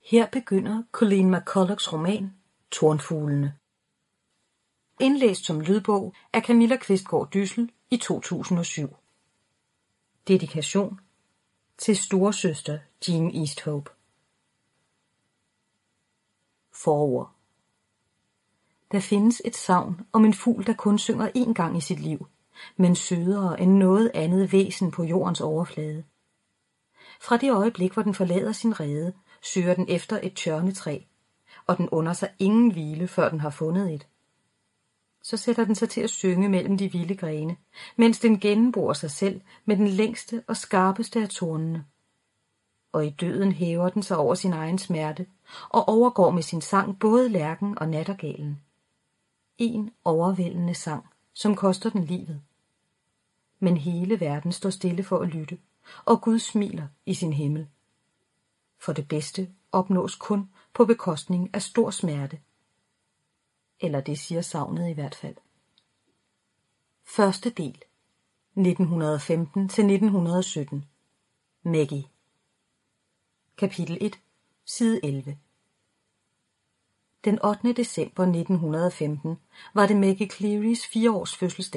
Her begynder Colleen McCullochs roman Tornfuglene. Indlæst som lydbog af Camilla Qvistgaard Dyssel i 2007. Dedikation til storesøster Jean Easthope. Forord. Der findes et sagn om en fugl, der kun synger én gang i sit liv, men sødere end noget andet væsen på jordens overflade. Fra det øjeblik, hvor den forlader sin rede, søger den efter et tjørnetræ, og den under sig ingen hvile, før den har fundet et. Så sætter den sig til at synge mellem de vilde grene, mens den gennemborer sig selv med den længste og skarpeste af tornene. Og i døden hæver den sig over sin egen smerte, og overgår med sin sang både lærken og nattergalen. En overvældende sang, som koster den livet. Men hele verden står stille for at lytte, og Gud smiler i sin himmel. For det bedste opnås kun på bekostning af stor smerte. Eller det siger sagnet i hvert fald. Første del. 1915-1917. Maggie. Kapitel 1. Side 11. Den 8. december 1915 var det Maggie Clearys 4-års fødselsdag.